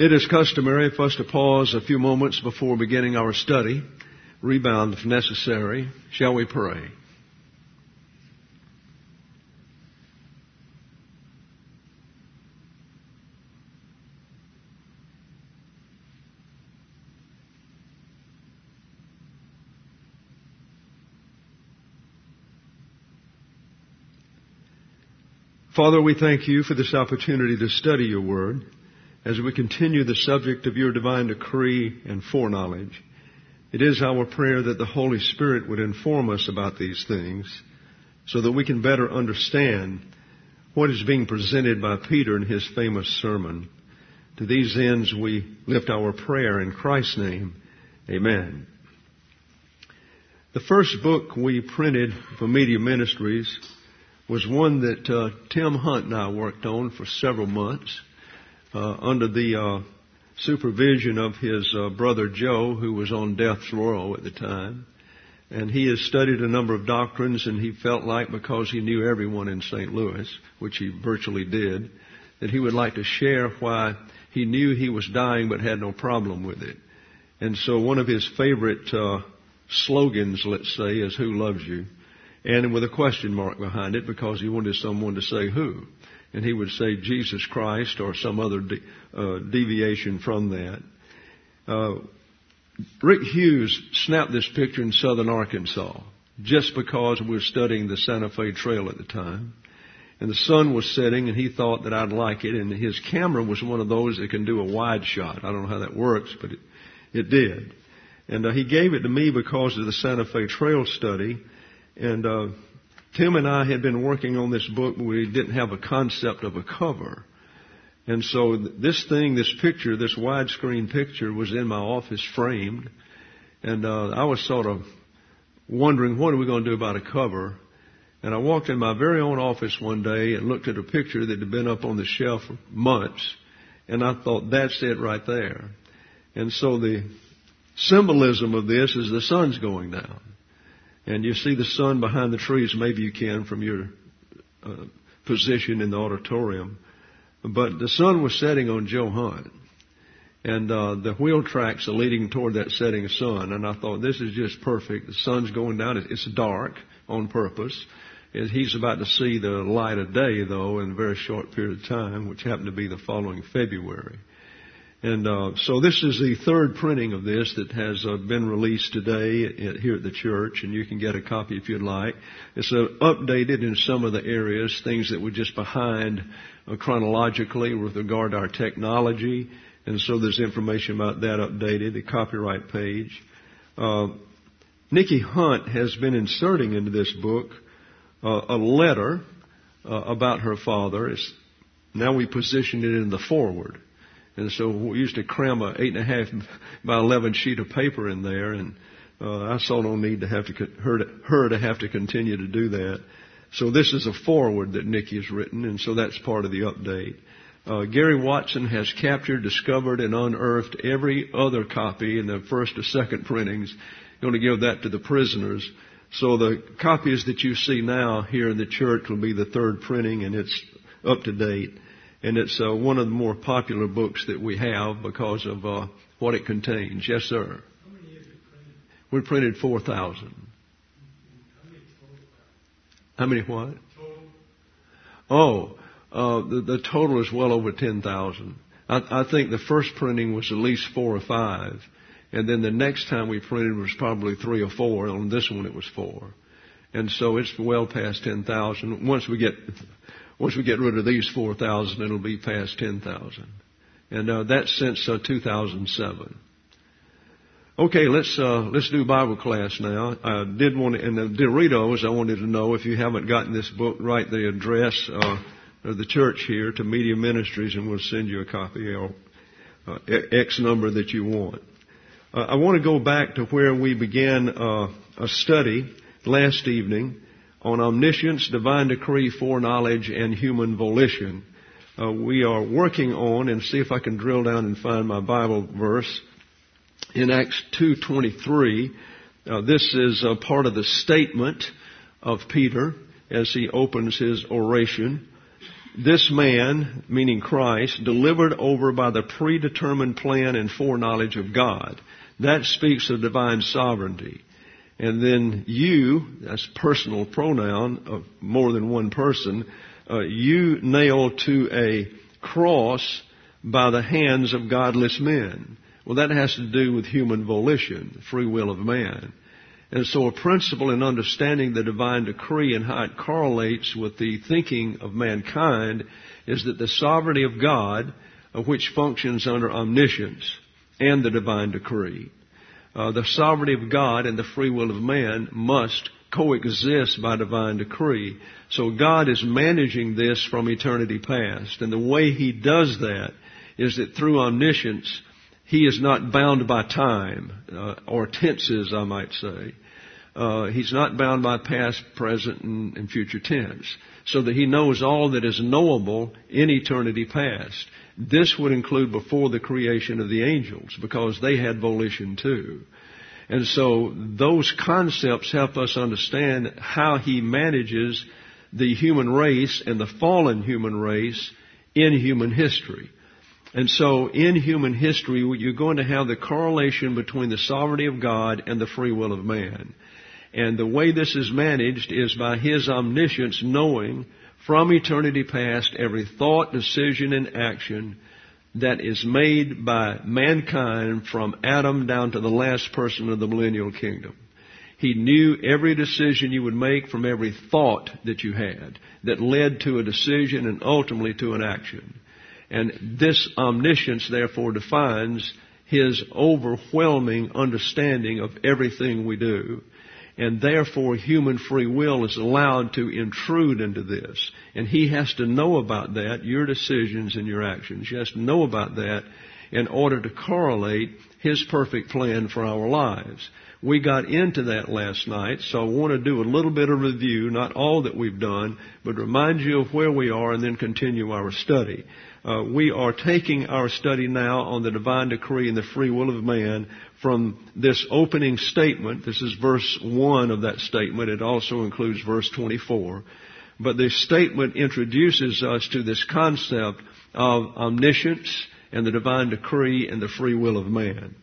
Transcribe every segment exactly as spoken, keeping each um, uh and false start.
It is customary for us to pause a few moments before beginning our study. Rebound if necessary. Shall we pray? Father, we thank you for this opportunity to study your word as we continue the subject of your divine decree and foreknowledge. It is our prayer that the Holy Spirit would inform us about these things so that we can better understand what is being presented by Peter in his famous sermon. To these ends we lift our prayer in Christ's name. Amen. The first book we printed for Media Ministries was one that uh, Tim Hunt and I worked on for several months uh, under the uh, supervision of his uh, brother Joe, who was on death row at the time. And he has studied a number of doctrines, and he felt like, because he knew everyone in Saint Louis, which he virtually did, that he would like to share why he knew he was dying but had no problem with it. And so one of his favorite uh, slogans, let's say, is "Who loves you?" And with a question mark behind it, because he wanted someone to say who. And he would say Jesus Christ or some other de- uh, deviation from that. Uh, Rick Hughes snapped this picture in southern Arkansas just because we were studying the Santa Fe Trail at the time. And the sun was setting, and he thought that I'd like it. And his camera was one of those that can do a wide shot. I don't know how that works, but it, it did. And uh, he gave it to me because of the Santa Fe Trail study. And uh, Tim and I had been working on this book, but we didn't have a concept of a cover. And so this thing, this picture, this widescreen picture was in my office framed. And uh, I was sort of wondering, what are we going to do about a cover? And I walked in my very own office one day and looked at a picture that had been up on the shelf for months. And I thought, that's it right there. And so the symbolism of this is the sun's going down. And you see the sun behind the trees, maybe you can from your uh, position in the auditorium. But the sun was setting on Joe Hunt. And uh, the wheel tracks are leading toward that setting sun. And I thought, this is just perfect. The sun's going down. It's dark on purpose. And he's about to see the light of day, though, in a very short period of time, which happened to be the following February. And uh, so this is the third printing of this that has uh, been released today at, here at the church, and you can get a copy if you'd like. It's uh, updated in some of the areas, things that were just behind uh, chronologically with regard to our technology, and so there's information about that updated, the copyright page. Uh, Nikki Hunt has been inserting into this book uh, a letter uh, about her father. It's, now we positioned it in the foreword. And so we used to cram a eight and a half by eleven sheet of paper in there, and uh, I saw no need to have to her, to her to have to continue to do that. So this is a foreword that Nikki has written, and so that's part of the update. Uh, Gary Watson has captured, discovered, and unearthed every other copy in the first or second printings. Going to give that to the prisoners. So the copies that you see now here in the church will be the third printing, and it's up to date. And it's uh, one of the more popular books that we have because of uh, what it contains. Yes, sir. How many have you printed? We printed four thousand. How many total? How many what? Total? Oh, uh, the, the total is well over ten thousand. I, I think the first printing was at least four or five. And then the next time we printed was probably three or four. On this one it was four. And so it's well past ten thousand. Once we get... Once we get rid of these four thousand, it'll be past ten thousand. And uh, that's since uh, two thousand seven. Okay, let's uh, let's do Bible class now. I did want to, and the Doritos, I wanted to know if you haven't gotten this book, write the address uh, of the church here to Media Ministries, and we'll send you a copy or uh, X number that you want. Uh, I want to go back to where we began uh, a study last evening on omniscience, divine decree, foreknowledge, and human volition. Uh, we are working on, and see if I can drill down and find my Bible verse, in Acts two twenty-three. Uh, this is a part of the statement of Peter as he opens his oration. this man, meaning Christ, delivered over by the predetermined plan and foreknowledge of God. That speaks of divine sovereignty. And then you, that's personal pronoun of more than one person, uh, you nailed to a cross by the hands of godless men. Well, that has to do with human volition, free will of man. And so a principle in understanding the divine decree and how it correlates with the thinking of mankind is that the sovereignty of God, uh, which functions under omniscience and the divine decree, uh, the sovereignty of God and the free will of man must coexist by divine decree. So God is managing this from eternity past. And the way He does that is that through omniscience, He is not bound by time, uh, or tenses, I might say. Uh, he's not bound by past, present, and, and future tense. So that He knows all that is knowable in eternity past. This would include before the creation of the angels, because they had volition too. And so those concepts help us understand how He manages the human race and the fallen human race in human history. And so in human history, you're going to have the correlation between the sovereignty of God and the free will of man. And the way this is managed is by His omniscience knowing from eternity past every thought, decision, and action that is made by mankind from Adam down to the last person of the millennial kingdom. He knew every decision you would make from every thought that you had that led to a decision and ultimately to an action. And this omniscience, therefore, defines His overwhelming understanding of everything we do. And therefore, human free will is allowed to intrude into this. And He has to know about that, your decisions and your actions. He has to know about that in order to correlate His perfect plan for our lives. We got into that last night, so I want to do a little bit of review, not all that we've done, but remind you of where we are and then continue our study. Uh, we are taking our study now on the divine decree and the free will of man from this opening statement. This is verse one of that statement. It also includes verse twenty-four. But this statement introduces us to this concept of omniscience and the divine decree and the free will of man.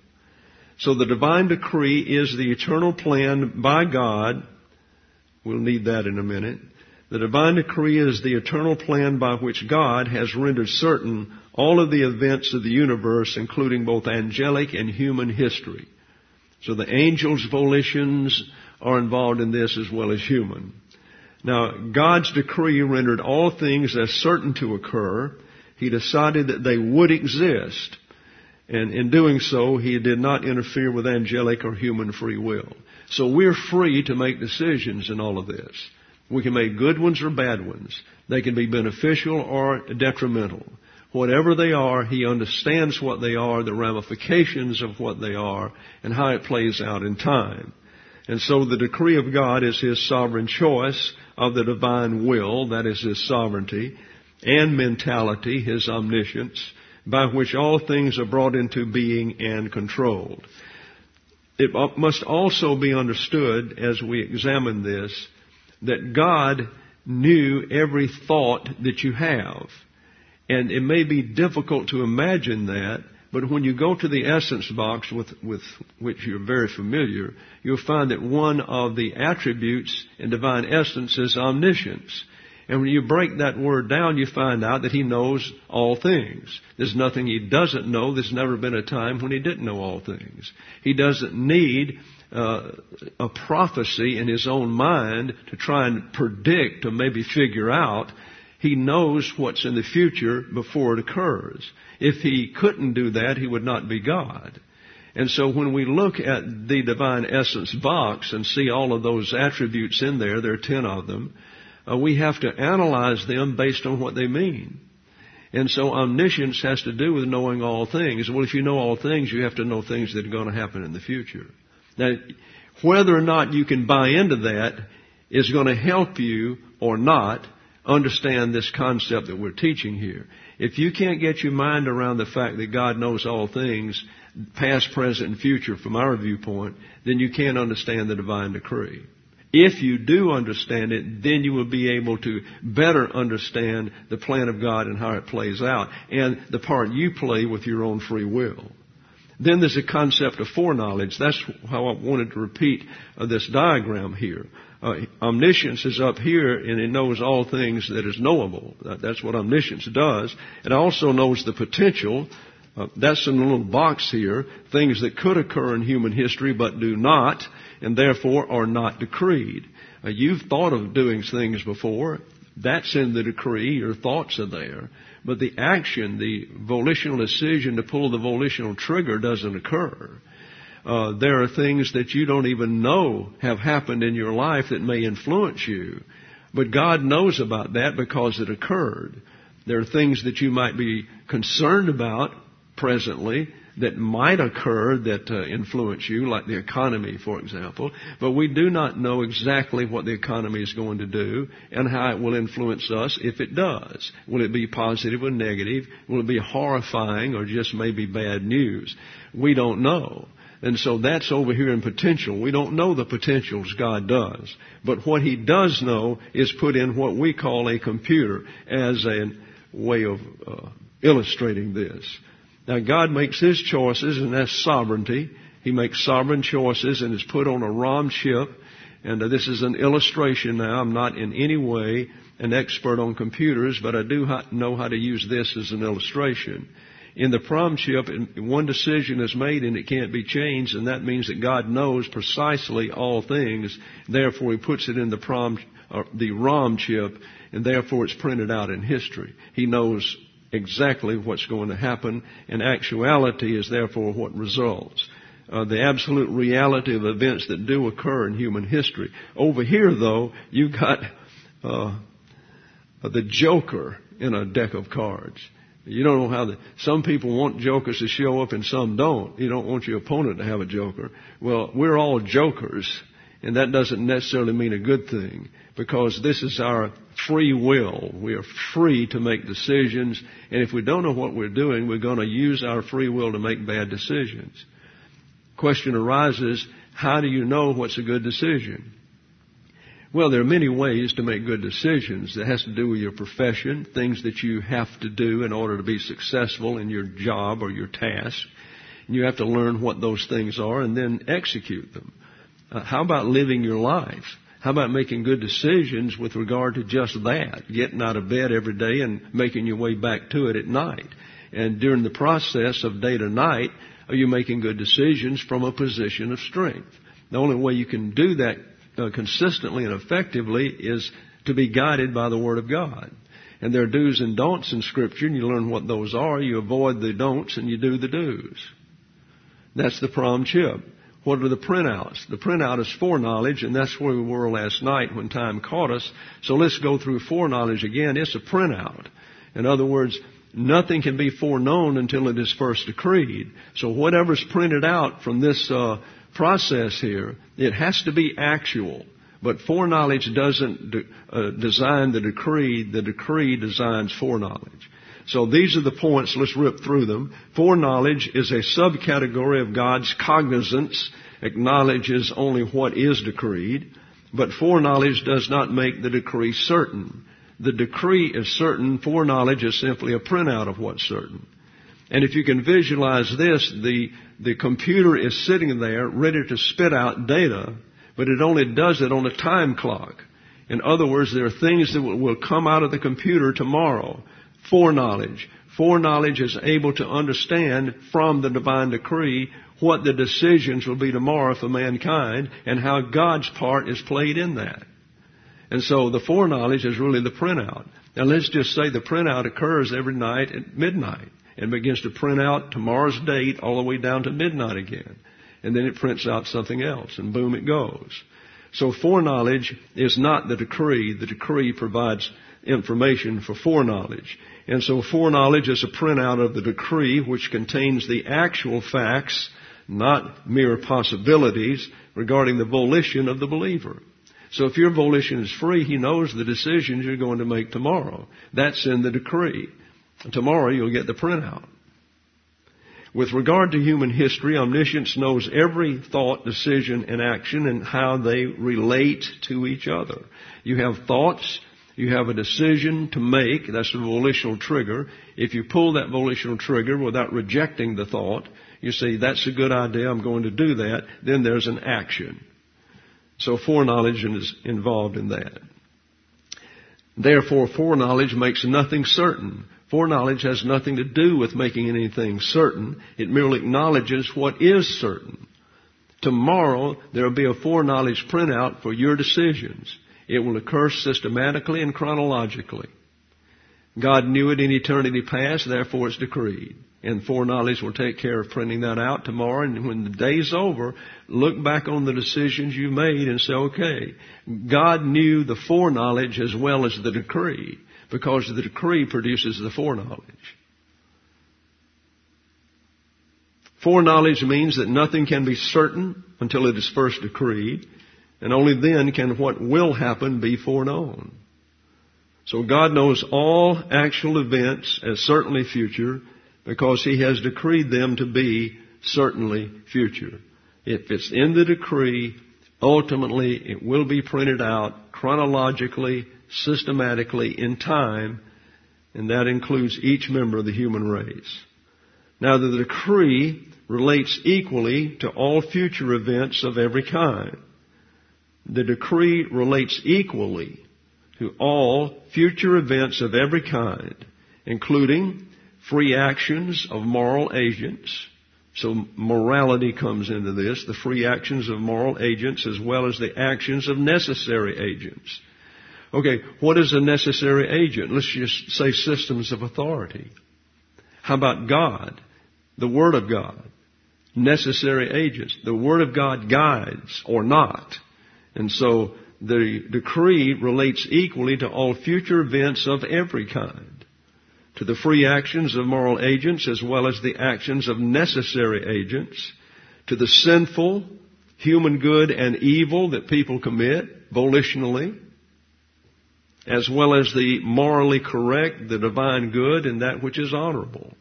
So the divine decree is the eternal plan by God. We'll need that in a minute. The divine decree is the eternal plan by which God has rendered certain all of the events of the universe, including both angelic and human history. So the angels' volitions are involved in this as well as human. Now, God's decree rendered all things as certain to occur. He decided that they would exist. And in doing so, He did not interfere with angelic or human free will. So we're free to make decisions in all of this. We can make good ones or bad ones. They can be beneficial or detrimental. Whatever they are, He understands what they are, the ramifications of what they are, and how it plays out in time. And so the decree of God is His sovereign choice of the divine will, that is His sovereignty, and mentality, His omniscience, by which all things are brought into being and controlled. It must also be understood as we examine this that God knew every thought that you have. And it may be difficult to imagine that, but when you go to the essence box with, with which you're very familiar, you'll find that one of the attributes in divine essence is omniscience. And when you break that word down, you find out that He knows all things. There's nothing He doesn't know. There's never been a time when He didn't know all things. He doesn't need uh, a prophecy in His own mind to try and predict or maybe figure out. He knows what's in the future before it occurs. If He couldn't do that, He would not be God. And so when we look at the divine essence box and see all of those attributes in there, there are ten of them, Uh, we have to analyze them based on what they mean. And so omniscience has to do with knowing all things. Well, if you know all things, you have to know things that are going to happen in the future. Now, whether or not you can buy into that is going to help you or not understand this concept that we're teaching here. If you can't get your mind around the fact that God knows all things, past, present, and future from our viewpoint, then you can't understand the divine decree. If you do understand it, then you will be able to better understand the plan of God and how it plays out, and the part you play with your own free will. Then there's a concept of foreknowledge. That's how I wanted to repeat uh, this diagram here. Uh, omniscience is up here, and it knows all things that is knowable. That, that's what omniscience does. It also knows the potential. Uh, that's in a little box here. Things that could occur in human history but do not, and therefore are not decreed. Uh, you've thought of doing things before. That's in the decree. Your thoughts are there. But the action, the volitional decision to pull the volitional trigger doesn't occur. Uh, there are things that you don't even know have happened in your life that may influence you. But God knows about that because it occurred. There are things that you might be concerned about presently that might occur that uh, influence you, like the economy, for example. But we do not know exactly what the economy is going to do and how it will influence us if it does. Will it be positive or negative? Will it be horrifying or just maybe bad news? We don't know. And so that's over here in potential. We don't know the potentials, God does. But what He does know is put in what we call a computer as a way of uh, illustrating this. Now, God makes His choices, and that's sovereignty. He makes sovereign choices, and it's put on a ROM chip. And uh, this is an illustration now. I'm not in any way an expert on computers, but I do ha- know how to use this as an illustration. In the PROM chip, one decision is made and it can't be changed, and that means that God knows precisely all things. Therefore, He puts it in the PROM, or the ROM chip, and therefore it's printed out in history. He knows exactly what's going to happen, and actuality is therefore what results. Uh, the absolute reality of events that do occur in human history. Over here, though, you've got uh, the joker in a deck of cards. You don't know how the, some people want jokers to show up and some don't. You don't want your opponent to have a joker. Well, we're all jokers, and that doesn't necessarily mean a good thing, because this is our free will. We are free to make decisions, and if we don't know what we're doing, we're going to use our free will to make bad decisions. Question arises, how do you know what's a good decision? Well, there are many ways to make good decisions. That has to do with your profession, things that you have to do in order to be successful in your job or your task. And you have to learn what those things are and then execute them. Uh, how about living your life? How about making good decisions with regard to just that? Getting out of bed every day and making your way back to it at night. And during the process of day to night, are you making good decisions from a position of strength? The only way you can do that Uh, consistently and effectively is to be guided by the Word of God. And there are do's and don'ts in Scripture, and you learn what those are. You avoid the don'ts and you do the do's. That's the PROM chip. What are the printouts? The printout is foreknowledge, and that's where we were last night when time caught us. So let's go through foreknowledge again. It's a printout. In other words, nothing can be foreknown until it is first decreed. So whatever's printed out from this uh, process here, it has to be actual. But foreknowledge doesn't de- uh, design the decree. The decree designs foreknowledge. So these are the points. Let's rip through them. Foreknowledge is a subcategory of God's cognizance, acknowledges only what is decreed. But foreknowledge does not make the decree certain. The decree is certain. Foreknowledge is simply a printout of what's certain. And if you can visualize this, the, the computer is sitting there ready to spit out data, but it only does it on a time clock. In other words, there are things that will, will come out of the computer tomorrow. Foreknowledge. Foreknowledge is able to understand from the divine decree what the decisions will be tomorrow for mankind and how God's part is played in that. And so the foreknowledge is really the printout. Now let's just say the printout occurs every night at midnight. And begins to print out tomorrow's date all the way down to midnight again. And then it prints out something else, and boom, it goes. So foreknowledge is not the decree. The decree provides information for foreknowledge. And so foreknowledge is a printout of the decree, which contains the actual facts, not mere possibilities, regarding the volition of the believer. So if your volition is free, He knows the decisions you're going to make tomorrow. That's in the decree. Tomorrow you'll get the printout. With regard to human history, omniscience knows every thought, decision, and action and how they relate to each other. You have thoughts, you have a decision to make, that's the volitional trigger. If you pull that volitional trigger without rejecting the thought, you say, that's a good idea, I'm going to do that, then there's an action. So foreknowledge is involved in that. Therefore, foreknowledge makes nothing certain. Foreknowledge has nothing to do with making anything certain. It merely acknowledges what is certain. Tomorrow, there will be a foreknowledge printout for your decisions. It will occur systematically and chronologically. God knew it in eternity past, therefore it's decreed. And foreknowledge will take care of printing that out tomorrow. And when the day's over, look back on the decisions you made and say, okay, God knew the foreknowledge as well as the decree, because the decree produces the foreknowledge. Foreknowledge means that nothing can be certain until it is first decreed, and only then can what will happen be foreknown. So God knows all actual events as certainly future, because He has decreed them to be certainly future. If it's in the decree, ultimately it will be printed out chronologically, systematically, in time, and that includes each member of the human race. Now, the decree relates equally to all future events of every kind. The decree relates equally to all future events of every kind, including free actions of moral agents. So morality comes into this, the free actions of moral agents as well as the actions of necessary agents. Okay, what is a necessary agent? Let's just say systems of authority. How about God? The Word of God. Necessary agents. The Word of God guides or not. And so the decree relates equally to all future events of every kind, to the free actions of moral agents as well as the actions of necessary agents, to the sinful, human good and evil that people commit volitionally, as well as the morally correct, the divine good, and that which is honorable.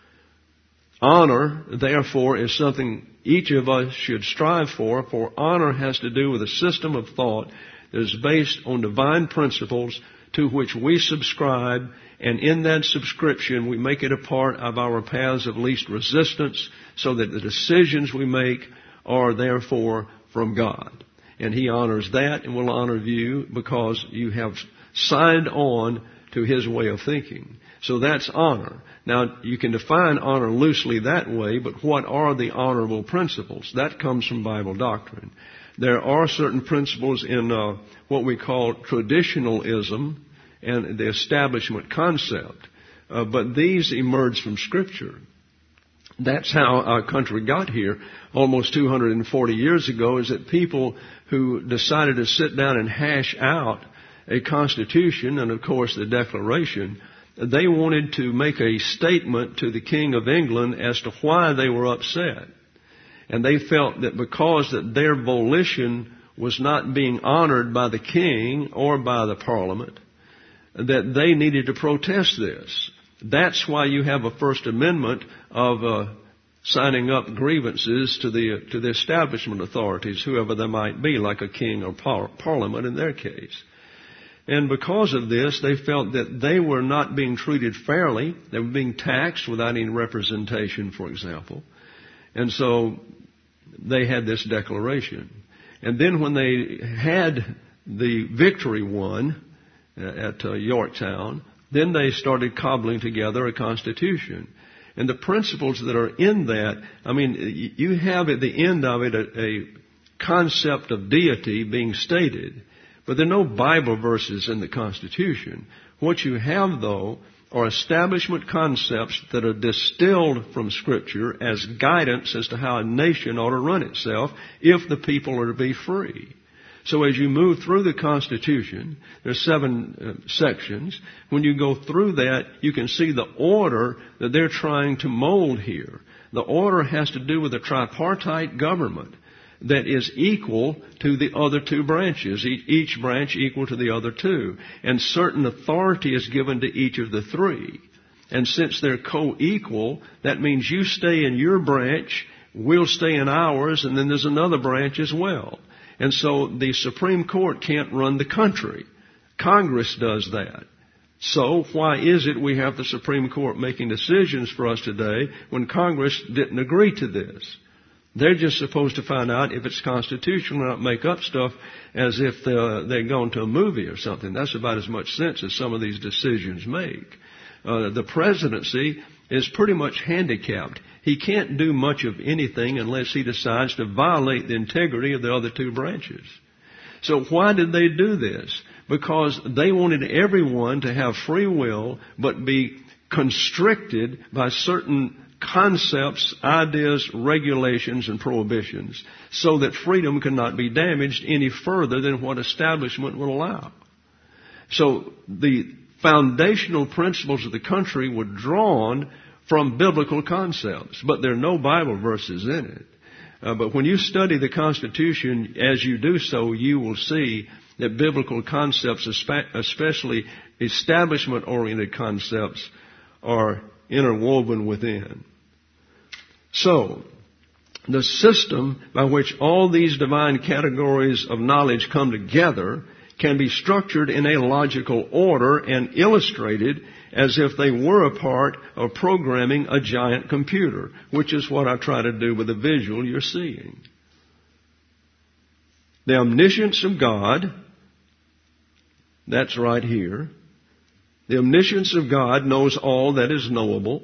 Honor, therefore, is something each of us should strive for, for honor has to do with a system of thought that is based on divine principles to which we subscribe, and in that subscription we make it a part of our paths of least resistance so that the decisions we make are therefore from God. And He honors that and will honor you because you have signed on to His way of thinking. So that's honor. Now, you can define honor loosely that way, but what are the honorable principles? That comes from Bible doctrine. There are certain principles in uh, what we call traditionalism and the establishment concept, uh, but these emerge from Scripture. That's how our country got here almost two hundred forty years ago, is that people who decided to sit down and hash out a constitution and, of course, the Declaration, they wanted to make a statement to the King of England as to why they were upset. And they felt that because that their volition was not being honored by the King or by the Parliament, that they needed to protest this. That's why you have a First Amendment of uh, signing up grievances to the to the establishment authorities, whoever they might be, like a king or par- Parliament in their case. And because of this, they felt that they were not being treated fairly. They were being taxed without any representation, for example. And so they had this declaration. And then when they had the victory won at uh, Yorktown, then they started cobbling together a constitution. And the principles that are in that, I mean, you have at the end of it a, a concept of deity being stated. But there are no Bible verses in the Constitution. What you have, though, are establishment concepts that are distilled from Scripture as guidance as to how a nation ought to run itself if the people are to be free. So as you move through the Constitution, there are seven uh, sections. When you go through that, you can see the order that they're trying to mold here. The order has to do with a tripartite government that is equal to the other two branches, each branch equal to the other two. And certain authority is given to each of the three. And since they're co-equal, that means you stay in your branch, we'll stay in ours, and then there's another branch as well. And so the Supreme Court can't run the country. Congress does that. So why is it we have the Supreme Court making decisions for us today when Congress didn't agree to this? They're just supposed to find out if it's constitutional and not make up stuff as if they're, they're going to a movie or something. That's about as much sense as some of these decisions make. Uh, the presidency is pretty much handicapped. He can't do much of anything unless he decides to violate the integrity of the other two branches. So why did they do this? Because they wanted everyone to have free will but be constricted by certain concepts, ideas, regulations, and prohibitions so that freedom cannot be damaged any further than what establishment will allow. So the foundational principles of the country were drawn from biblical concepts, but there are no Bible verses in it. Uh, but when you study the Constitution, as you do so, you will see that biblical concepts, especially establishment-oriented concepts, are interwoven within. So, the system by which all these divine categories of knowledge come together can be structured in a logical order and illustrated as if they were a part of programming a giant computer, which is what I try to do with the visual you're seeing. The omniscience of God, that's right here. The omniscience of God knows all that is knowable,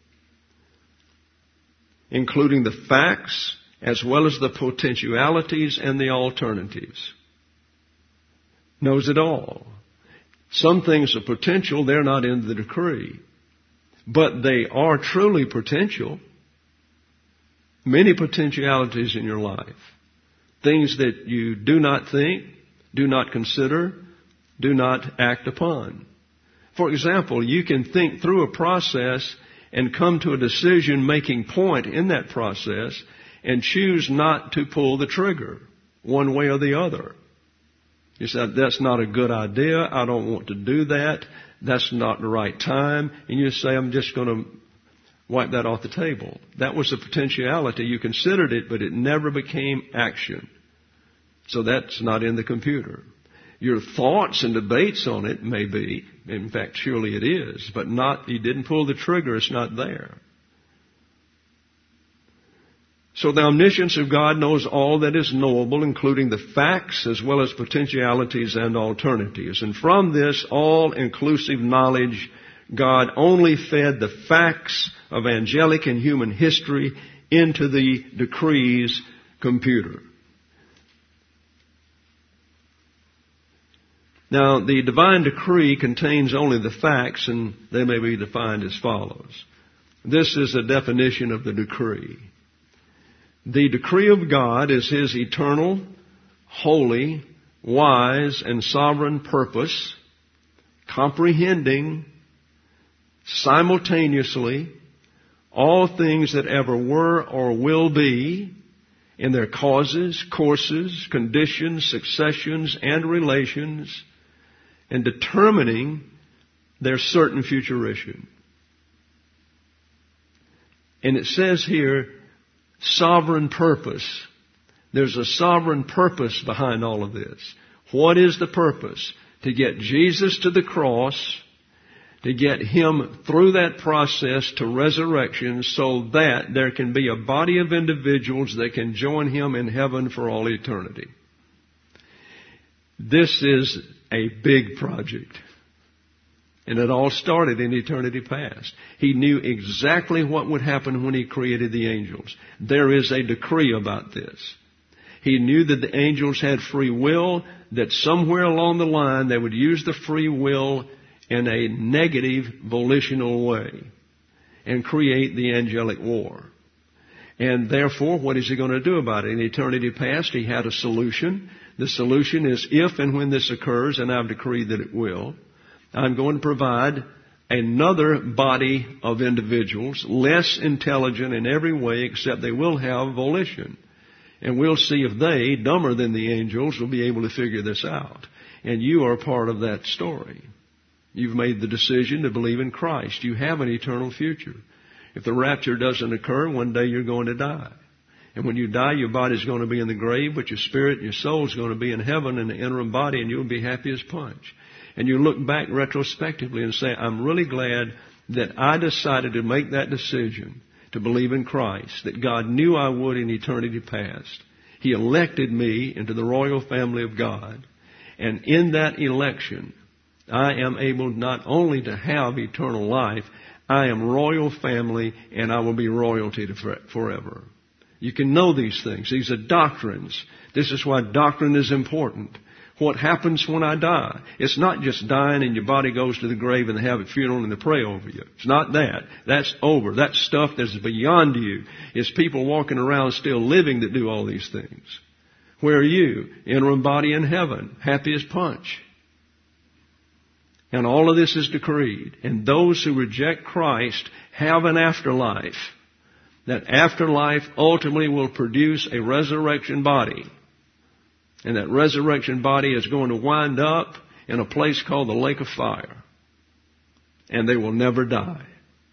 including the facts as well as the potentialities and the alternatives. Knows it all. Some things are potential, they're not in the decree. But they are truly potential. Many potentialities in your life. Things that you do not think, do not consider, do not act upon. For example, you can think through a process and come to a decision-making point in that process and choose not to pull the trigger one way or the other. You said, that's not a good idea. I don't want to do that. That's not the right time. And you say, I'm just going to wipe that off the table. That was a potentiality. You considered it, but it never became action. So that's not in the computer. Your thoughts and debates on it may be. In fact, surely it is. But not, you didn't pull the trigger. It's not there. So the omniscience of God knows all that is knowable, including the facts as well as potentialities and alternatives. And from this all-inclusive knowledge, God only fed the facts of angelic and human history into the decrees computer. Now, the divine decree contains only the facts, and they may be defined as follows. This is a definition of the decree. The decree of God is His eternal, holy, wise, and sovereign purpose, comprehending simultaneously all things that ever were or will be in their causes, courses, conditions, successions, and relations, and determining their certain fruition. And it says here, sovereign purpose. There's a sovereign purpose behind all of this. What is the purpose? To get Jesus to the cross, to get Him through that process to resurrection so that there can be a body of individuals that can join Him in heaven for all eternity. This is a big project. And it all started in eternity past. He knew exactly what would happen when He created the angels. There is a decree about this. He knew that the angels had free will, that somewhere along the line they would use the free will in a negative volitional way and create the angelic war. And therefore, what is He going to do about it? In eternity past, He had a solution. The solution is if and when this occurs, and I've decreed that it will, I'm going to provide another body of individuals, less intelligent in every way, except they will have volition. And we'll see if they, dumber than the angels, will be able to figure this out. And you are part of that story. You've made the decision to believe in Christ. You have an eternal future. If the rapture doesn't occur, one day you're going to die. And when you die, your body's going to be in the grave, but your spirit and your soul is going to be in heaven in the interim body, and you'll be happy as punch. And you look back retrospectively and say, I'm really glad that I decided to make that decision to believe in Christ, that God knew I would in eternity past. He elected me into the royal family of God. And in that election, I am able not only to have eternal life, I am royal family, and I will be royalty to forever. You can know these things. These are doctrines. This is why doctrine is important. What happens when I die? It's not just dying and your body goes to the grave and they have a funeral and they pray over you. It's not that. That's over. That's stuff that's beyond you. It's people walking around still living that do all these things. Where are you? Interim body in heaven. Happy as punch. And all of this is decreed. And those who reject Christ have an afterlife. That afterlife ultimately will produce a resurrection body. And that resurrection body is going to wind up in a place called the lake of fire. And they will never die.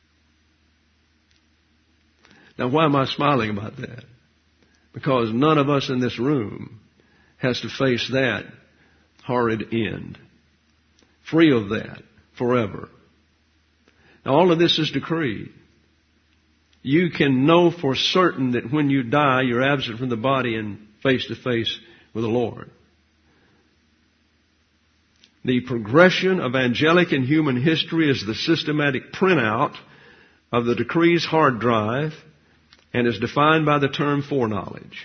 Now, why am I smiling about that? Because none of us in this room has to face that horrid end. Free of that forever. Now, all of this is decreed. You can know for certain that when you die, you're absent from the body and face to face with the Lord. The progression of angelic and human history is the systematic printout of the decree's hard drive and is defined by the term foreknowledge.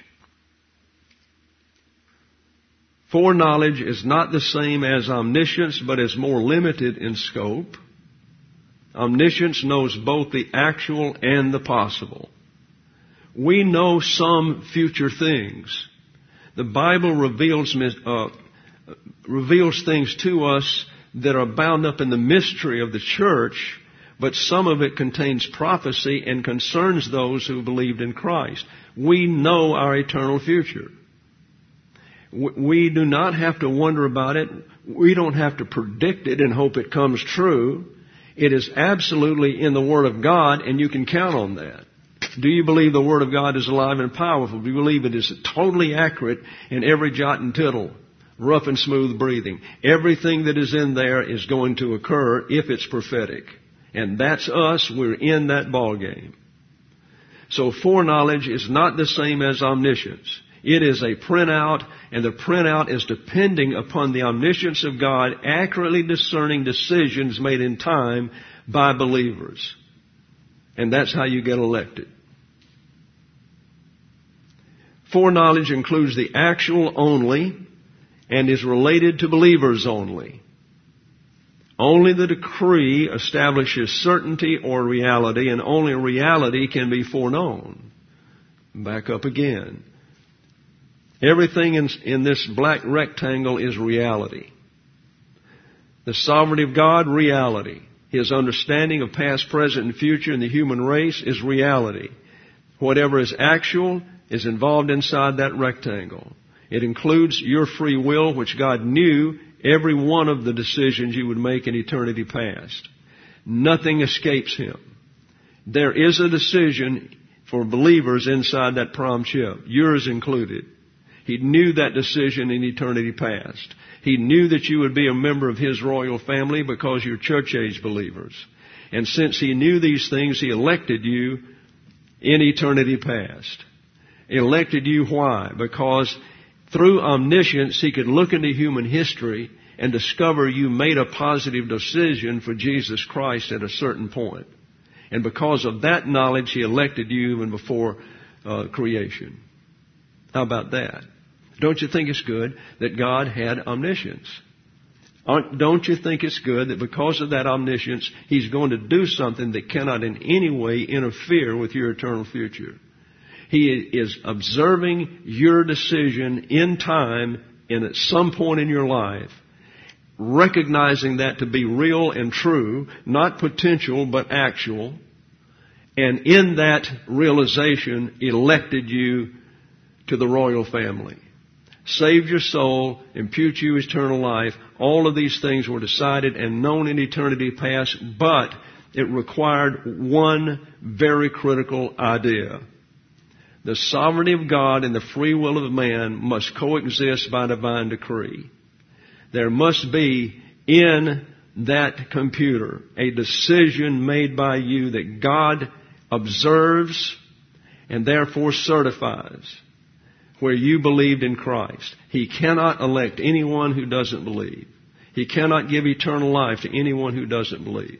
Foreknowledge is not the same as omniscience, but is more limited in scope. Omniscience knows both the actual and the possible. We know some future things. The Bible reveals uh, reveals things to us that are bound up in the mystery of the church, but some of it contains prophecy and concerns those who believed in Christ. We know our eternal future. We do not have to wonder about it. We don't have to predict it and hope it comes true. It is absolutely in the Word of God, and you can count on that. Do you believe the Word of God is alive and powerful? Do you believe it is totally accurate in every jot and tittle, rough and smooth breathing? Everything that is in there is going to occur if it's prophetic. And that's us. We're in that ball game. So foreknowledge is not the same as omniscience. It is a printout, and the printout is depending upon the omniscience of God, accurately discerning decisions made in time by believers. And that's how you get elected. Foreknowledge includes the actual only and is related to believers only. Only the decree establishes certainty or reality, and only reality can be foreknown. Back up again. Everything in, in this black rectangle is reality. The sovereignty of God, reality. His understanding of past, present, and future in the human race is reality. Whatever is actual is involved inside that rectangle. It includes your free will, which God knew every one of the decisions you would make in eternity past. Nothing escapes Him. There is a decision for believers inside that prom chip, yours included. He knew that decision in eternity past. He knew that you would be a member of His royal family because you're church-age believers. And since He knew these things, He elected you in eternity past. He elected you why? Because through omniscience, He could look into human history and discover you made a positive decision for Jesus Christ at a certain point. And because of that knowledge, He elected you even before uh, creation. How about that? Don't you think it's good that God had omniscience? Don't you think it's good that because of that omniscience, He's going to do something that cannot in any way interfere with your eternal future? He is observing your decision in time and at some point in your life, recognizing that to be real and true, not potential but actual, and in that realization elected you to the royal family. saved your soul, impute you eternal life. All of these things were decided and known in eternity past, but it required one very critical idea. The sovereignty of God and the free will of man must coexist by divine decree. There must be in that computer a decision made by you that God observes and therefore certifies where you believed in Christ. He cannot elect anyone who doesn't believe. He cannot give eternal life to anyone who doesn't believe.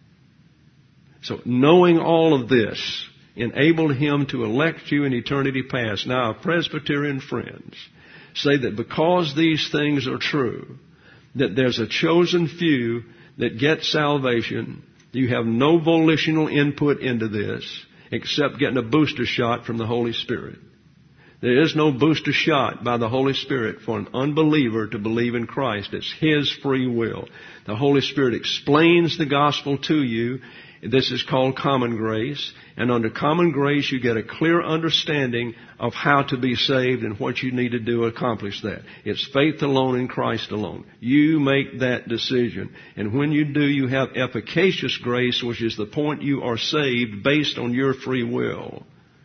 So knowing all of this enabled him to elect you in eternity past. Now, our Presbyterian friends say that because these things are true, that there's a chosen few that get salvation. You have no volitional input into this except getting a booster shot from the Holy Spirit. There is no booster shot by the Holy Spirit for an unbeliever to believe in Christ. It's His free will. The Holy Spirit explains the gospel to you. This is called common grace. And under common grace, you get a clear understanding of how to be saved and what you need to do to accomplish that. It's faith alone in Christ alone. You make that decision. And when you do, you have efficacious grace, which is the point you are saved based on your free will.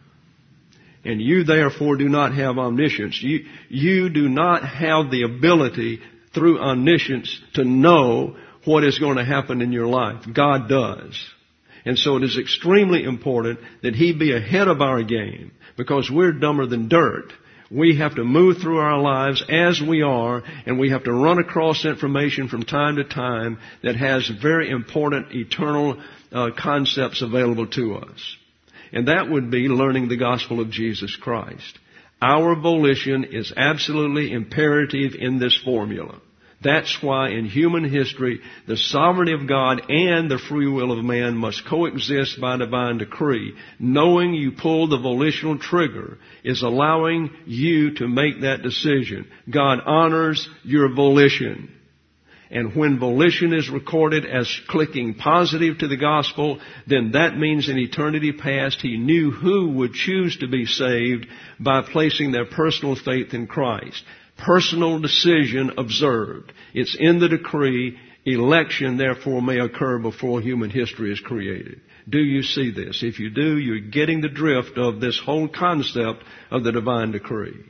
And you therefore do not have omniscience. You, you do not have the ability through omniscience to know what is going to happen in your life. God does. And so it is extremely important that He be ahead of our game, because we're dumber than dirt. We have to move through our lives as we are, and we have to run across information from time to time that has very important eternal uh, concepts available to us. And that would be learning the gospel of Jesus Christ. Our volition is absolutely imperative in this formula. That's why in human history, the sovereignty of God and the free will of man must coexist by divine decree. Knowing you pull the volitional trigger is allowing you to make that decision. God honors your volition. And when volition is recorded as clicking positive to the gospel, then that means in eternity past He knew who would choose to be saved by placing their personal faith in Christ. Personal decision observed. It's in the decree. Election, therefore, may occur before human history is created. Do you see this? If you do, you're getting the drift of this whole concept of the divine decree.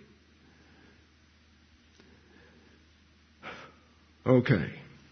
Okay.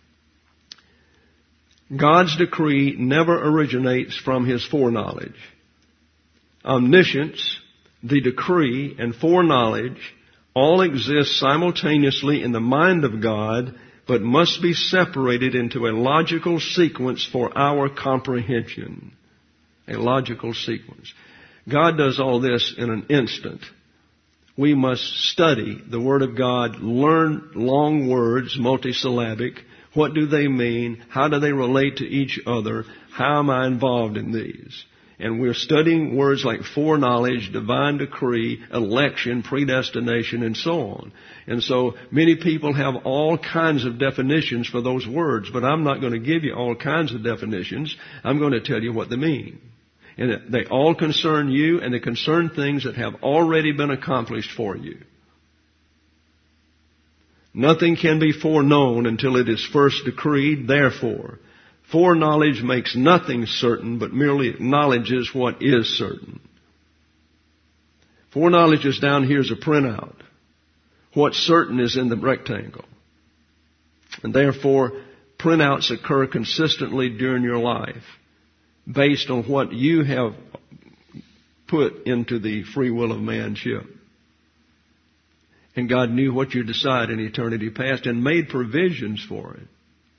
God's decree never originates from His foreknowledge. Omniscience, the decree, and foreknowledge all exist simultaneously in the mind of God, but must be separated into a logical sequence for our comprehension. A logical sequence. God does all this in an instant. We must study the Word of God, learn long words, multisyllabic. What do they mean? How do they relate to each other? How am I involved in these? And we're studying words like foreknowledge, divine decree, election, predestination, and so on. And so many people have all kinds of definitions for those words, but I'm not going to give you all kinds of definitions. I'm going to tell you what they mean. And they all concern you, and they concern things that have already been accomplished for you. Nothing can be foreknown until it is first decreed. Therefore, foreknowledge makes nothing certain, but merely acknowledges what is certain. Foreknowledge is down here as a printout. What's certain is in the rectangle. And therefore, printouts occur consistently during your life based on what you have put into the free will of manship. And God knew what you decide in eternity past and made provisions for it.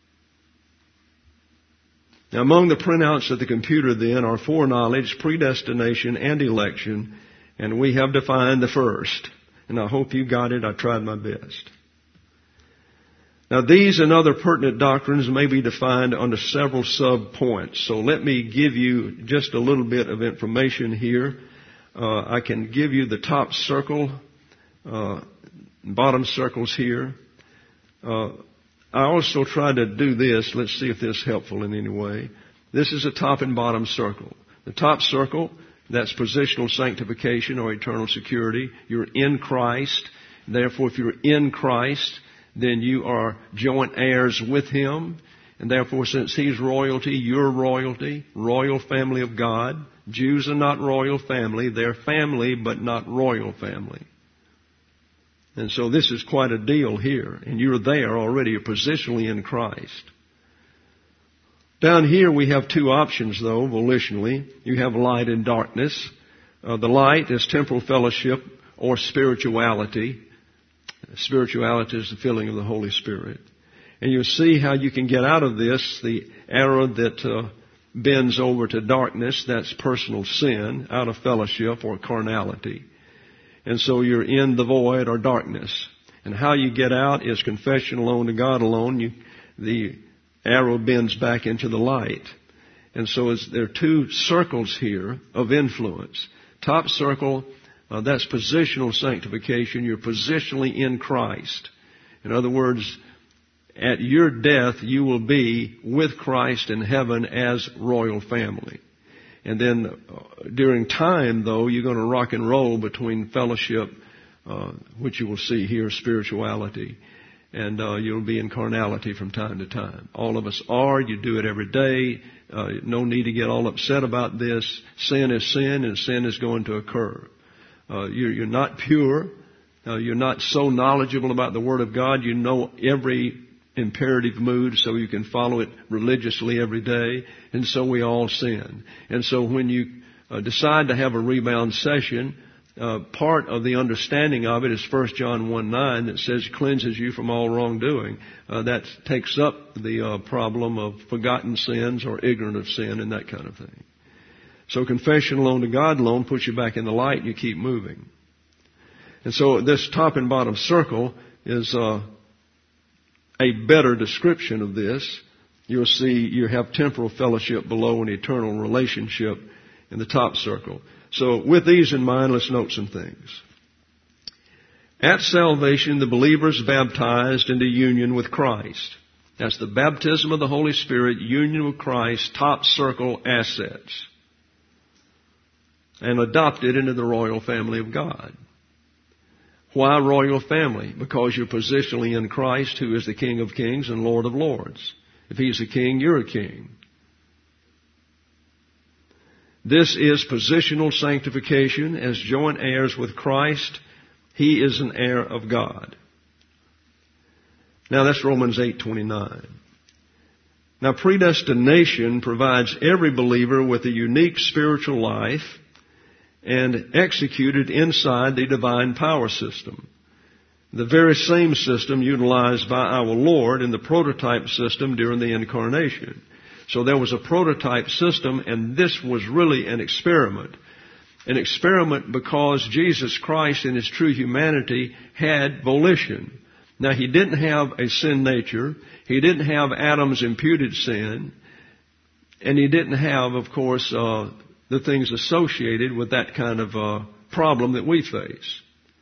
Now, among the printouts of the computer then are foreknowledge, predestination, and election, and we have defined the first. And I hope you got it. I tried my best. Now, these and other pertinent doctrines may be defined under several sub-points. So let me give you just a little bit of information here. Uh, I can give you the top circle, uh, bottom circles here. Uh, I also try to do this. Let's see if this is helpful in any way. This is a top and bottom circle. The top circle, that's positional sanctification or eternal security. You're in Christ. Therefore, if you're in Christ, then you are joint heirs with Him. And therefore, since He's royalty, you're royalty, royal family of God. Jews are not royal family. They're family, but not royal family. And so this is quite a deal here. And you're there already. You're positionally in Christ. Down here we have two options, though, volitionally. You have light and darkness. Uh, the light is temporal fellowship or spirituality. Spirituality is the filling of the Holy Spirit. And you'll see how you can get out of this. The arrow that uh, bends over to darkness, that's personal sin, out of fellowship or carnality. And so you're in the void or darkness. And how you get out is confession alone to God alone. You, the arrow bends back into the light. And so it's, there are two circles here of influence. Top circle, uh, that's positional sanctification. You're positionally in Christ. In other words, at your death, you will be with Christ in heaven as royal family. And then uh, during time, though, you're going to rock and roll between fellowship, uh, which you will see here, spirituality, and uh, you'll be in carnality from time to time. All of us are. You do it every day. Uh, no need to get all upset about this. Sin is sin, and sin is going to occur. Uh, you're, you're not pure. Uh, you're not so knowledgeable about the Word of God. You know every imperative mood, so you can follow it religiously every day. And so we all sin. And so when you uh, decide to have a rebound session, uh, part of the understanding of it is First John one nine that says cleanses you from all wrongdoing. Uh, that takes up the uh, problem of forgotten sins or ignorant of sin and that kind of thing. So confession alone to God alone puts you back in the light and you keep moving. And so this top and bottom circle is uh, a better description of this. You'll see you have temporal fellowship below and eternal relationship in the top circle. So with these in mind, let's note some things. At salvation, the believer is baptized into union with Christ. That's the baptism of the Holy Spirit, union with Christ, top circle assets. And adopted into the royal family of God. Why royal family? Because you're positionally in Christ, who is the King of Kings and Lord of Lords. If He's a king, you're a king. This is positional sanctification. As joint heirs with Christ, He is an heir of God. Now that's Romans eight twenty-nine. Now predestination provides every believer with a unique spiritual life and executed inside the divine power system. The very same system utilized by our Lord in the prototype system during the incarnation. So there was a prototype system, and this was really an experiment. An experiment because Jesus Christ in His true humanity had volition. Now He didn't have a sin nature. He didn't have Adam's imputed sin. And He didn't have, of course, uh, the things associated with that kind of uh, problem that we face.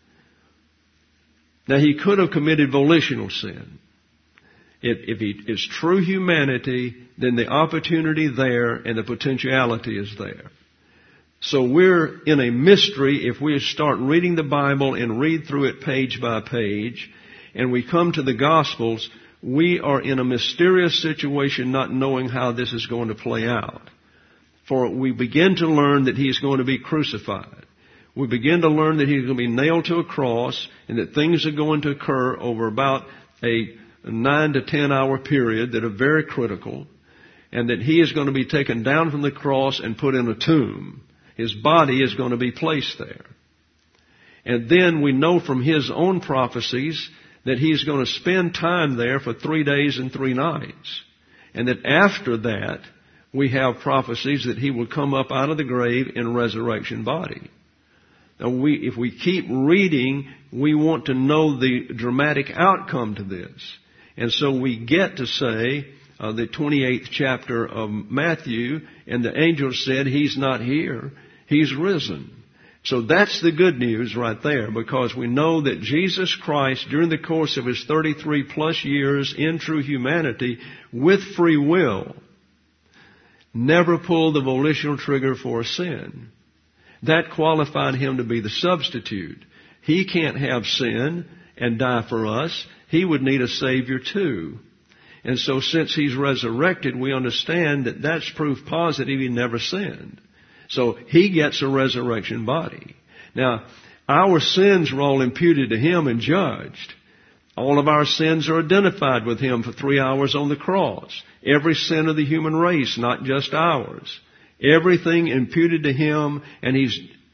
Now, He could have committed volitional sin. If, if He is true humanity, then the opportunity there and the potentiality is there. So we're in a mystery if we start reading the Bible and read through it page by page, and we come to the Gospels, we are in a mysterious situation not knowing how this is going to play out. For we begin to learn that He's going to be crucified. We begin to learn that He's going to be nailed to a cross and that things are going to occur over about a nine to ten hour period that are very critical, and that He is going to be taken down from the cross and put in a tomb. His body is going to be placed there. And then we know from His own prophecies that He's going to spend time there for three days and three nights. And that after that, we have prophecies that He will come up out of the grave in a resurrection body. Now, we, if we keep reading, we want to know the dramatic outcome to this. And so we get to say, uh, the twenty-eighth chapter of Matthew, and the angel said, He's not here, He's risen. So that's the good news right there, because we know that Jesus Christ, during the course of His thirty-three plus years in true humanity, with free will, never pulled the volitional trigger for sin. That qualified Him to be the substitute. He can't have sin and die for us. He would need a Savior too. And so since He's resurrected, we understand that that's proof positive He never sinned. So He gets a resurrection body. Now, our sins were all imputed to Him and judged. All of our sins are identified with Him for three hours on the cross. Every sin of the human race, not just ours. Everything imputed to Him, and He's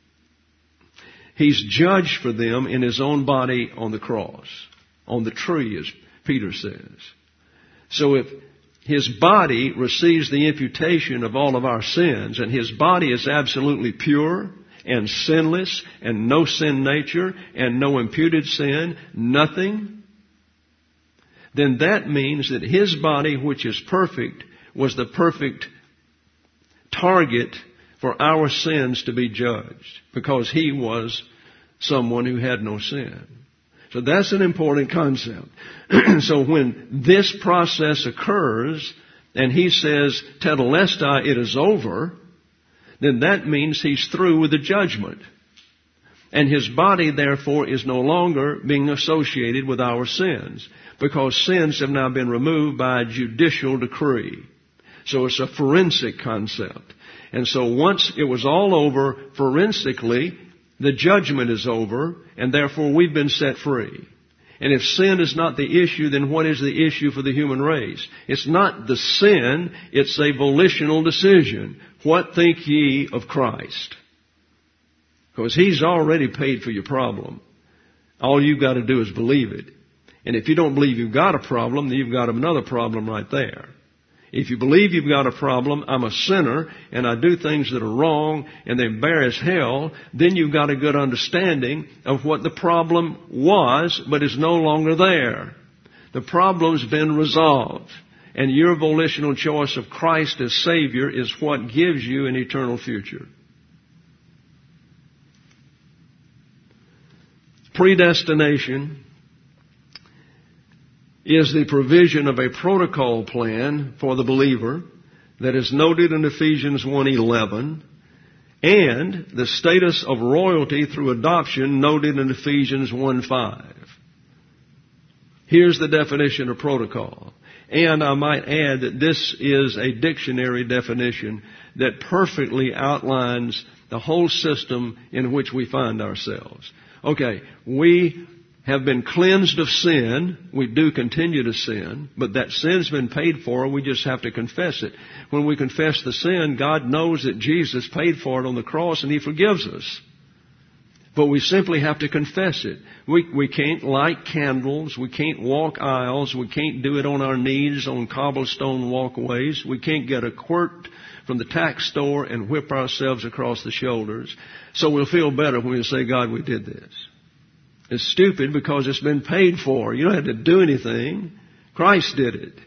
He's judged for them in His own body on the cross, on the tree, as Peter says. So if His body receives the imputation of all of our sins, and His body is absolutely pure and sinless and no sin nature and no imputed sin, nothing, then that means that His body, which is perfect, was the perfect target for our sins to be judged, because He was someone who had no sin. So that's an important concept. So when this process occurs and He says, tetelestai, it is over, then that means He's through with the judgment. And His body, therefore, is no longer being associated with our sins, because sins have now been removed by a judicial decree. So it's a forensic concept. And so once it was all over forensically, the judgment is over, and therefore we've been set free. And if sin is not the issue, then what is the issue for the human race? It's not the sin, it's a volitional decision. What think ye of Christ? Because He's already paid for your problem. All you've got to do is believe it. And if you don't believe you've got a problem, then you've got another problem right there. If you believe you've got a problem, I'm a sinner, and I do things that are wrong, and they embarrass hell, then you've got a good understanding of what the problem was, but is no longer there. The problem's been resolved, and your volitional choice of Christ as Savior is what gives you an eternal future. Predestination is the provision of a protocol plan for the believer that is noted in Ephesians one eleven, and the status of royalty through adoption noted in Ephesians one five. Here's the definition of protocol. And I might add that this is a dictionary definition that perfectly outlines the whole system in which we find ourselves. Okay, we have been cleansed of sin. We do continue to sin, but that sin's been paid for. We just have to confess it. When we confess the sin, God knows that Jesus paid for it on the cross, and He forgives us. But we simply have to confess it. We, we can't light candles. We can't walk aisles. We can't do it on our knees on cobblestone walkways. We can't get a quirt from the tax store and whip ourselves across the shoulders. So we'll feel better when we say, God, we did this. It's stupid because it's been paid for. You don't have to do anything. Christ did it.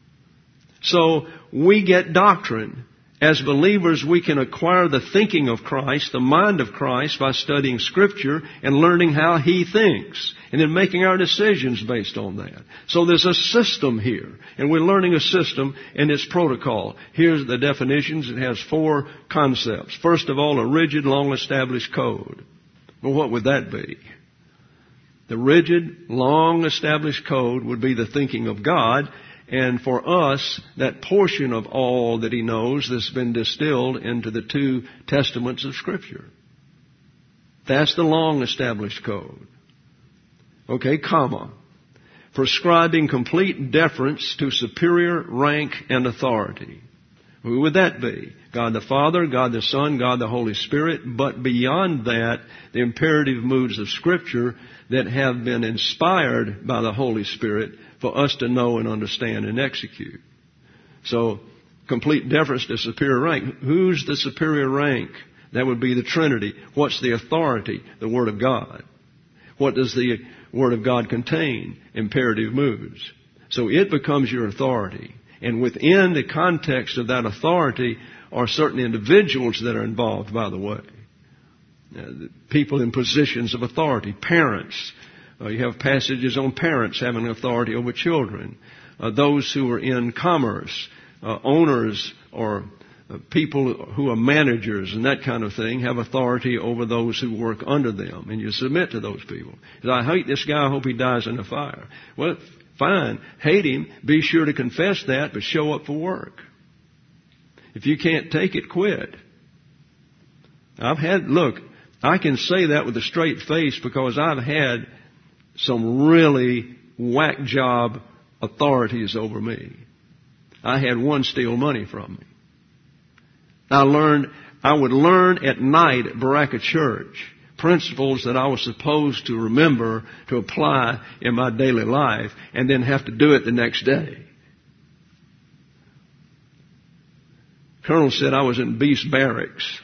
So we get doctrine. As believers, we can acquire the thinking of Christ, the mind of Christ, by studying Scripture and learning how He thinks, and then making our decisions based on that. So there's a system here, and we're learning a system and its protocol. Here's the definitions. It has four concepts. First of all, a rigid, long-established code. Well, what would that be? The rigid, long-established code would be the thinking of God, and for us, that portion of all that He knows that's been distilled into the two testaments of Scripture. That's the long-established code. Okay, comma. Prescribing complete deference to superior rank and authority. Who would that be? God the Father, God the Son, God the Holy Spirit. But beyond that, the imperative moods of Scripture that have been inspired by the Holy Spirit for us to know and understand and execute. So, complete deference to superior rank. Who's the superior rank? That would be the Trinity. What's the authority? The Word of God. What does the Word of God contain? Imperative moods. So it becomes your authority. And within the context of that authority are certain individuals that are involved, by the way. Uh, people in positions of authority. Parents. Uh, you have passages on parents having authority over children. Uh, those who are in commerce. Uh, owners or uh, people who are managers and that kind of thing have authority over those who work under them, and you submit to those people. I hate this guy, I hope he dies in a fire. Well, fine, hate him, be sure to confess that, but show up for work. If you can't take it, quit. I've had, look, I can say that with a straight face because I've had some really whack job authorities over me. I had one steal money from me. I learned, I would learn at night at Baraka Church principles that I was supposed to remember to apply in my daily life and then have to do it the next day. Colonel said I was in beast barracks.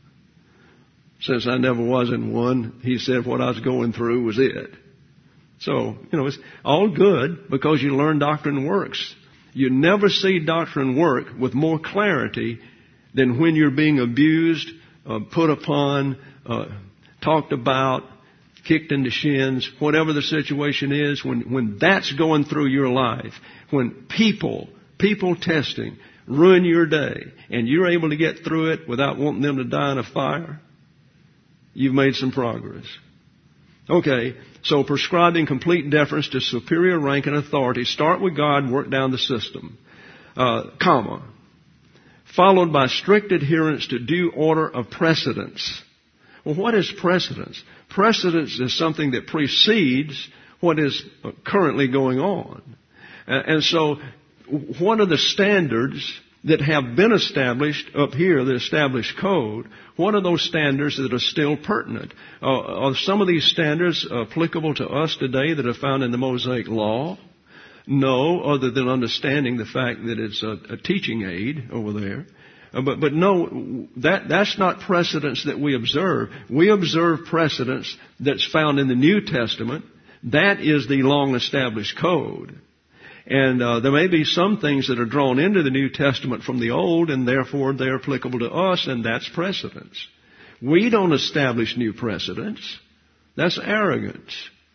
Since I never was in one, he said what I was going through was it. So, you know, it's all good because you learn doctrine works. You never see doctrine work with more clarity than when you're being abused, uh, put upon, uh, talked about, kicked in the shins, whatever the situation is, when, when that's going through your life, when people, people testing ruin your day and you're able to get through it without wanting them to die in a fire, you've made some progress. Okay, so prescribing complete deference to superior rank and authority. Start with God, work down the system. Uh, comma. Followed by strict adherence to due order of precedence. Well, what is precedence? Precedence is something that precedes what is currently going on. And so, what are the standards that have been established up here, the established code? What are those standards that are still pertinent? Uh, are some of these standards applicable to us today that are found in the Mosaic Law? No, other than understanding the fact that it's a, a teaching aid over there. Uh, but, but no, that, that's not precedence that we observe. We observe precedence that's found in the New Testament. That is the long established code. And uh, there may be some things that are drawn into the New Testament from the Old, and therefore they're applicable to us, and that's precedence. We don't establish new precedents. That's arrogance.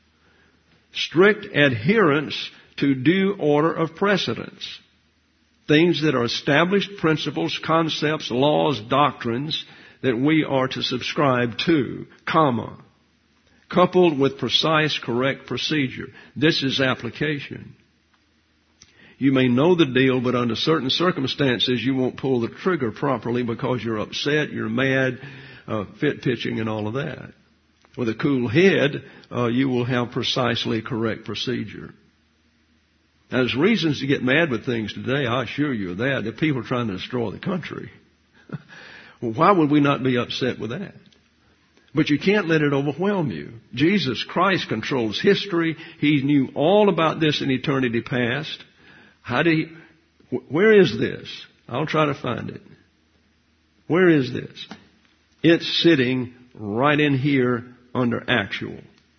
Strict adherence to due order of precedence. Things that are established principles, concepts, laws, doctrines that we are to subscribe to, comma, coupled with precise, correct procedure. This is application. You may know the deal, but under certain circumstances, you won't pull the trigger properly because you're upset, you're mad, uh, fit pitching and all of that. With a cool head, uh, you will have precisely correct procedure. Now, there's reasons to get mad with things today, I assure you of that. There are people trying to destroy the country. Well, why would we not be upset with that? But you can't let it overwhelm you. Jesus Christ controls history. He knew all about this in eternity past. How did he, where is this? I'll try to find it. Where is this? It's sitting right in here under actual.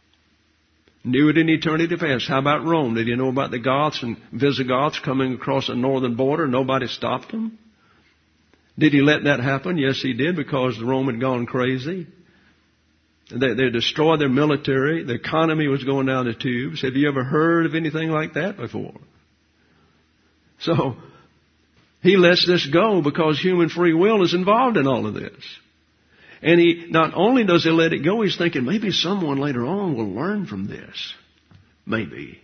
Knew it in eternity past. How about Rome? Did you know about the Goths and Visigoths coming across the northern border? Nobody stopped them. Did he let that happen? Yes, he did, because Rome had gone crazy. They, they destroyed their military. The economy was going down the tubes. Have you ever heard of anything like that before? So, he lets this go because human free will is involved in all of this. And he, not only does he let it go, he's thinking maybe someone later on will learn from this. Maybe.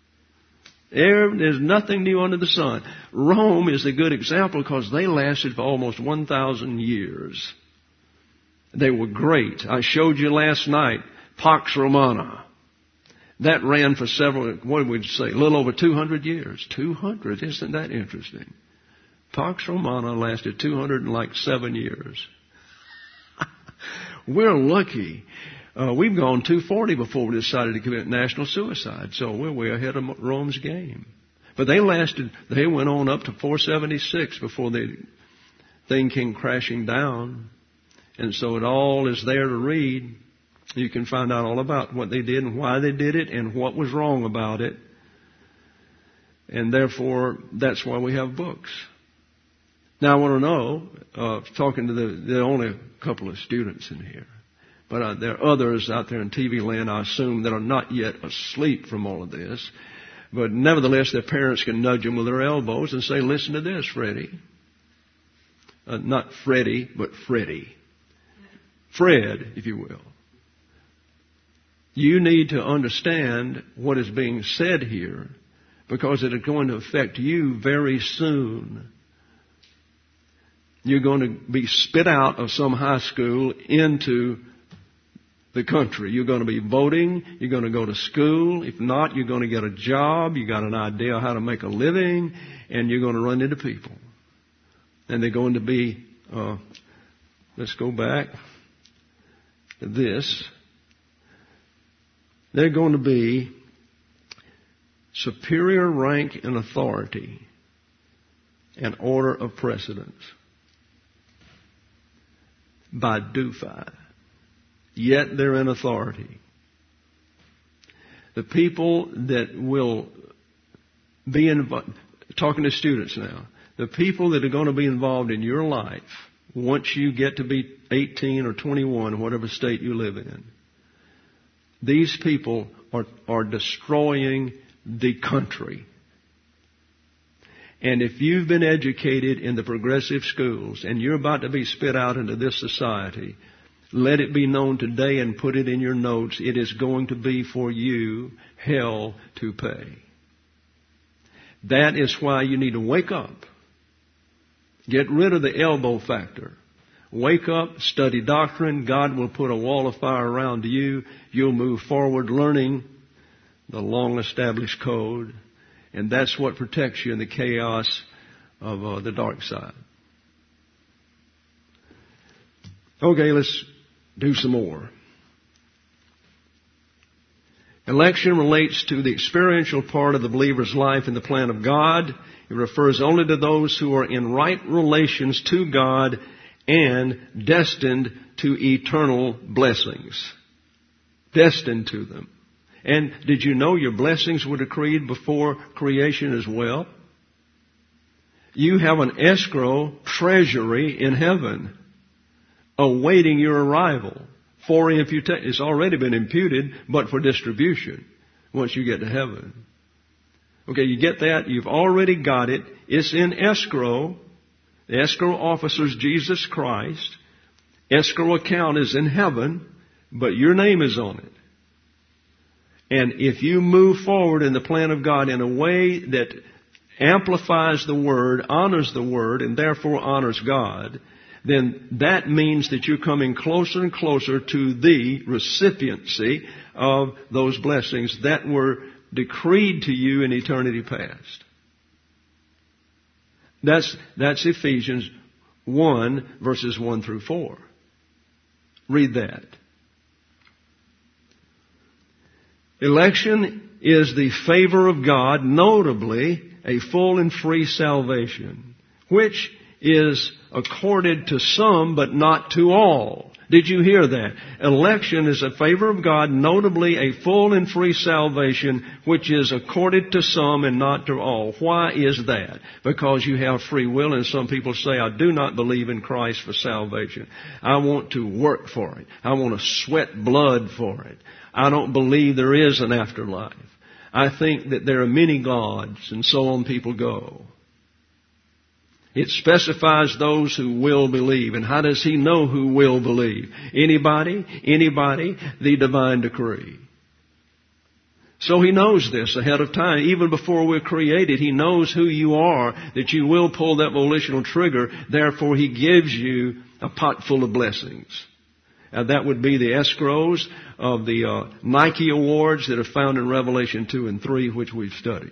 There, there's nothing new under the sun. Rome is a good example because they lasted for almost one thousand years. They were great. I showed you last night, Pax Romana. That ran for several, what would you say, a little over two hundred years. two hundred, isn't that interesting? Pax Romana lasted two hundred and like seven years. We're lucky. Uh, we've gone two forty before we decided to commit national suicide. So we're way ahead of Rome's game. But they lasted, they went on up to four seventy-six before the thing came crashing down. And so it all is there to read. You can find out all about what they did and why they did it and what was wrong about it. And therefore, that's why we have books. Now, I want to know, uh, talking to the, there are only a couple of students in here, but uh, there are others out there in T V land, I assume, that are not yet asleep from all of this. But nevertheless, their parents can nudge them with their elbows and say, listen to this, Freddie. uh, not Freddie, but Freddie. Fred, if you will. You need to understand what is being said here, because it is going to affect you very soon. You're going to be spit out of some high school into the country. You're going to be voting. You're going to go to school. If not, you're going to get a job. You got an idea how to make a living, and you're going to run into people. And they're going to be, uh, let's go back to this. They're going to be superior rank and authority and order of precedence by Duphi. Yet they're in authority. The people that will be involved, talking to students now, the people that are going to be involved in your life once you get to be eighteen or twenty-one, whatever state you live in, these people are, are destroying the country. And if you've been educated in the progressive schools and you're about to be spit out into this society, let it be known today and put it in your notes. It is going to be for you hell to pay. That is why you need to wake up. Get rid of the elbow factor. Wake up, study doctrine. God will put a wall of fire around you. You'll move forward learning the long-established code. And that's what protects you in the chaos of uh, the dark side. Okay, let's do some more. Election relates to the experiential part of the believer's life in the plan of God. It refers only to those who are in right relations to God and destined to eternal blessings. Destined to them. And did you know your blessings were decreed before creation as well? You have an escrow treasury in heaven awaiting your arrival for imputation. It's already been imputed, but for distribution once you get to heaven. Okay, you get that? You've already got it. It's in escrow. The escrow officer is Jesus Christ. Escrow account is in heaven, but your name is on it. And if you move forward in the plan of God in a way that amplifies the Word, honors the Word, and therefore honors God, then that means that you're coming closer and closer to the recipiency of those blessings that were decreed to you in eternity past. That's, that's Ephesians one, verses one through four. Read that. Election is the favor of God, notably a full and free salvation, which is accorded to some but not to all. Did you hear that? Election is a favor of God, notably a full and free salvation, which is accorded to some and not to all. Why is that? Because you have free will, and some people say, I do not believe in Christ for salvation. I want to work for it. I want to sweat blood for it. I don't believe there is an afterlife. I think that there are many gods, and so on people go. It specifies those who will believe. And how does he know who will believe? Anybody? Anybody? The divine decree. So he knows this ahead of time. Even before we're created, he knows who you are, that you will pull that volitional trigger. Therefore, he gives you a pot full of blessings. And that would be the escrows of the uh, Nike Awards that are found in Revelation two and three, which we've studied.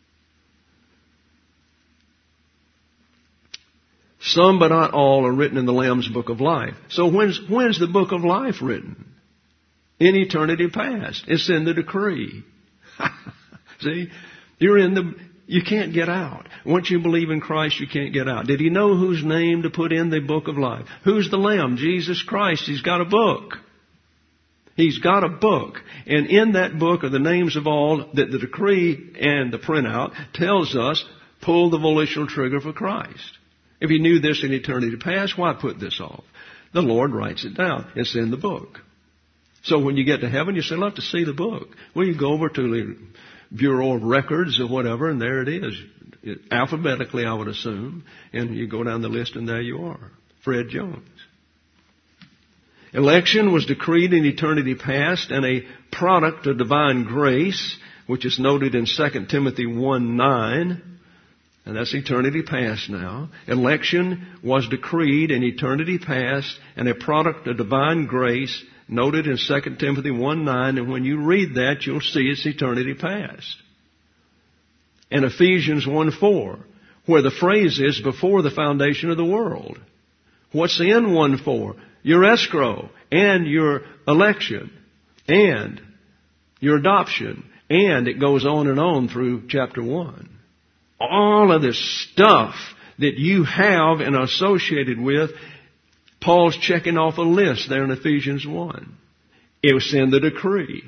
Some but not all are written in the Lamb's Book of Life. So when's, when's the Book of Life written? In eternity past. It's in the decree. See? You're in the, you can't get out. Once you believe in Christ, you can't get out. Did he know whose name to put in the Book of Life? Who's the Lamb? Jesus Christ. He's got a book. He's got a book. And in that book are the names of all that the decree and the printout tells us, pull the volitional trigger for Christ. If he knew this in eternity past, why put this off? The Lord writes it down. It's in the book. So when you get to heaven, you say, I'd love to see the book. Well, you go over to the Bureau of Records or whatever, and there it is. It, alphabetically, I would assume. And you go down the list, and there you are. Fred Jones. Election was decreed in eternity past and a product of divine grace, which is noted in Second Timothy one nine. And that's eternity past now. Election was decreed in eternity past and a product of divine grace, noted in Second Timothy one nine. And when you read that, you'll see it's eternity past. And Ephesians one four, where the phrase is before the foundation of the world. What's in one four? Your escrow and your election and your adoption. And it goes on and on through chapter one. All of this stuff that you have and are associated with, Paul's checking off a list there in Ephesians one. It was in the decree.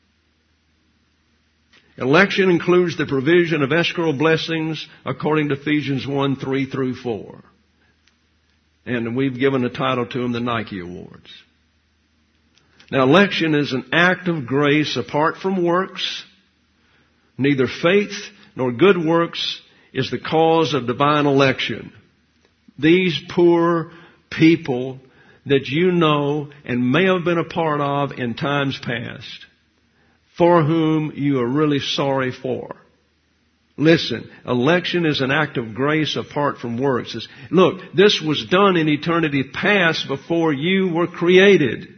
Election includes the provision of escrow blessings according to Ephesians one three through four. And we've given a title to them, the Nike Awards. Now, election is an act of grace apart from works. Neither faith nor good works is the cause of divine election. These poor people that you know and may have been a part of in times past, for whom you are really sorry for. Listen, election is an act of grace apart from works. It's, look, this was done in eternity past before you were created.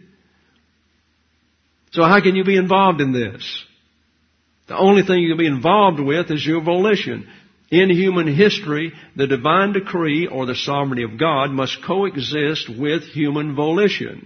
So how can you be involved in this? The only thing you can be involved with is your volition. In human history, the divine decree or the sovereignty of God must coexist with human volition.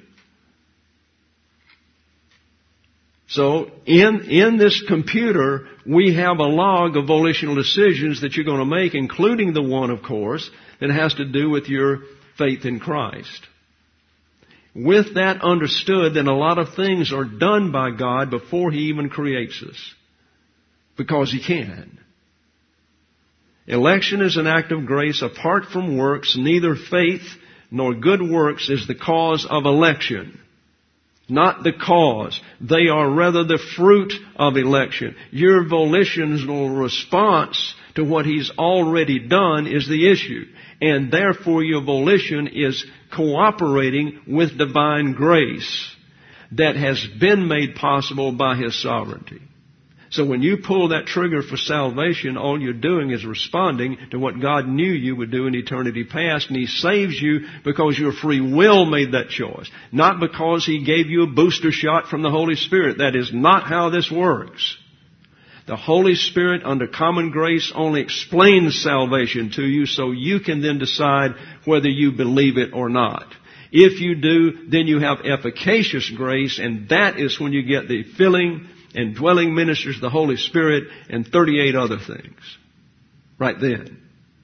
So in, in this computer, we have a log of volitional decisions that you're going to make, including the one, of course, that has to do with your faith in Christ. With that understood, then a lot of things are done by God before He even creates us. Because He can. Election is an act of grace apart from works. Neither faith nor good works is the cause of election. Not the cause. They are rather the fruit of election. Your volitional response to what He's already done is the issue. And therefore your volition is cooperating with divine grace that has been made possible by His sovereignty. So when you pull that trigger for salvation, all you're doing is responding to what God knew you would do in eternity past, and He saves you because your free will made that choice, not because He gave you a booster shot from the Holy Spirit. That is not how this works. The Holy Spirit, under common grace, only explains salvation to you so you can then decide whether you believe it or not. If you do, then you have efficacious grace, and that is when you get the filling and dwelling ministers of the Holy Spirit and thirty-eight other things. Right then.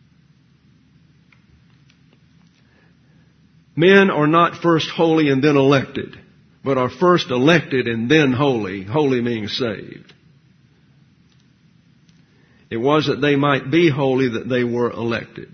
Men are not first holy and then elected, but are first elected and then holy, holy meaning saved. It was that they might be holy that they were elected.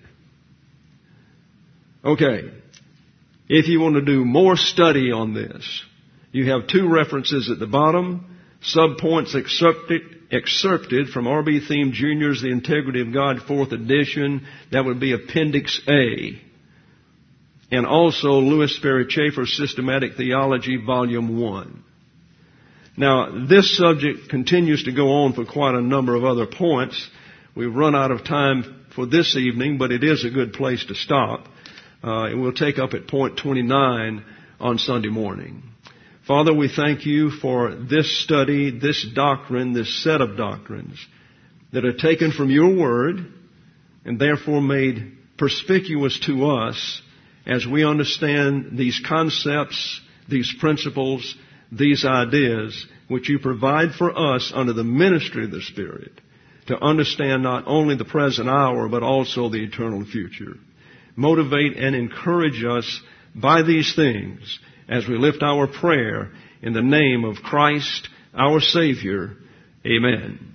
Okay. If you want to do more study on this, you have two references at the bottom. Subpoints excerpted, excerpted from R B Thiem Junior's The Integrity of God, fourth edition. That would be Appendix A. And also Louis Sperry Chafer's Systematic Theology, Volume one. Now, this subject continues to go on for quite a number of other points. We've run out of time for this evening, but it is a good place to stop. Uh, and we'll take up at point twenty-nine on Sunday morning. Father, we thank You for this study, this doctrine, this set of doctrines that are taken from Your Word and therefore made perspicuous to us as we understand these concepts, these principles, these ideas which You provide for us under the ministry of the Spirit to understand not only the present hour but also the eternal future. Motivate and encourage us by these things as we lift our prayer in the name of Christ, our Savior. Amen.